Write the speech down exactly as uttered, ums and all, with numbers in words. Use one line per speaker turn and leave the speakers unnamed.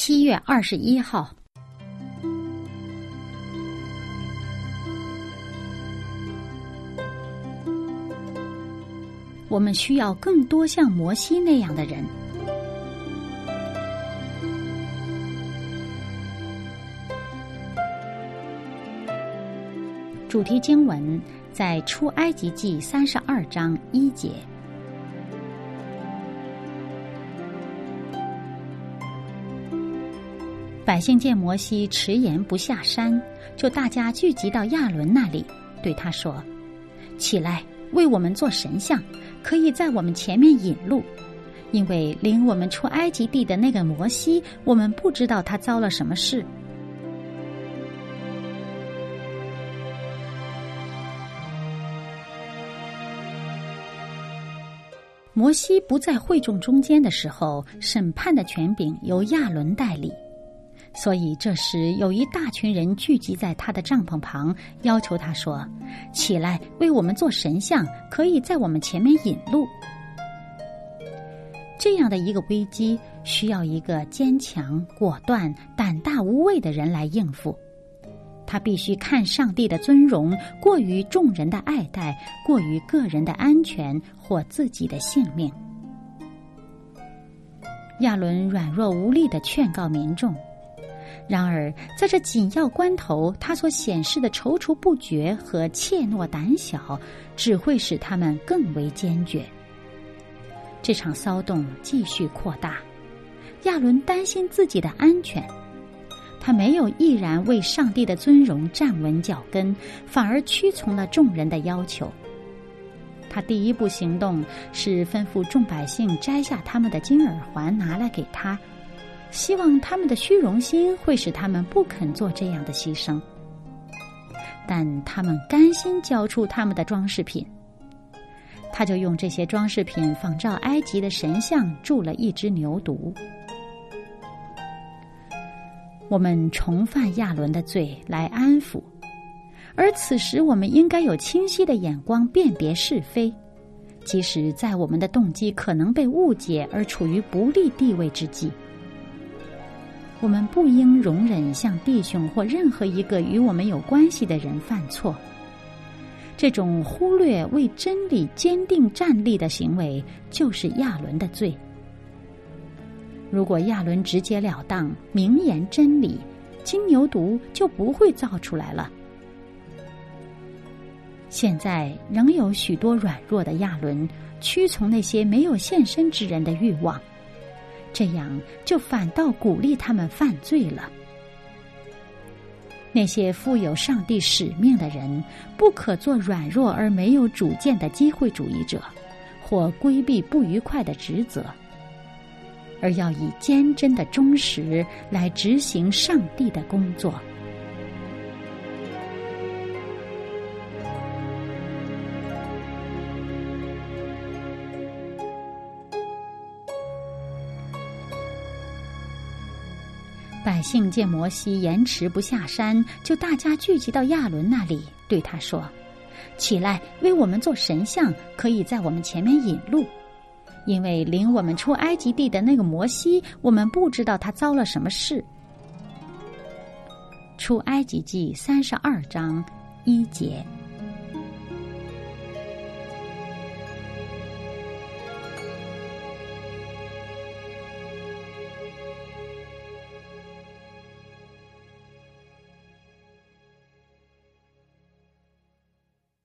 七月二十一号，我们需要更多像摩西那样的人。主题经文在出埃及记三十二章一节。百姓见摩西迟延不下山，就大家聚集到亚伦那里，对他说：起来，为我们做神像，可以在我们前面引路，因为领我们出埃及地的那个摩西，我们不知道他遭了什么事。摩西不在会众中间的时候，审判的权柄由亚伦代理，所以这时有一大群人聚集在他的帐篷旁，要求他说：起来，为我们做神像，可以在我们前面引路。这样的一个危机，需要一个坚强、果断、胆大无畏的人来应付。他必须看上帝的尊荣过于众人的爱戴，过于个人的安全或自己的性命。亚伦软弱无力地劝告民众，然而在这紧要关头，他所显示的踌躇不决和怯懦胆小，只会使他们更为坚决。这场骚动继续扩大，亚伦担心自己的安全，他没有毅然为上帝的尊荣站稳脚跟，反而屈从了众人的要求。他第一步行动是吩咐众百姓摘下他们的金耳环拿来给他，希望他们的虚荣心会使他们不肯做这样的牺牲，但他们甘心交出他们的装饰品。他就用这些装饰品仿照埃及的神像铸了一只牛犊。我们重犯亚伦的罪来安抚，而此时我们应该有清晰的眼光辨别是非，即使在我们的动机可能被误解而处于不利地位之际。我们不应容忍像弟兄或任何一个与我们有关系的人犯错。这种忽略为真理坚定站立的行为，就是亚伦的罪。如果亚伦直截了当明言真理，金牛犊就不会造出来了。现在仍有许多软弱的亚伦屈从那些没有献身之人的欲望，这样就反倒鼓励他们犯罪了。那些负有上帝使命的人，不可做软弱而没有主见的机会主义者，或规避不愉快的职责，而要以坚贞的忠实来执行上帝的工作。百姓见摩西延迟不下山，就大家聚集到亚伦那里，对他说：起来，为我们做神像，可以在我们前面引路，因为领我们出埃及地的那个摩西，我们不知道他遭了什么事。出埃及记三十二章一节。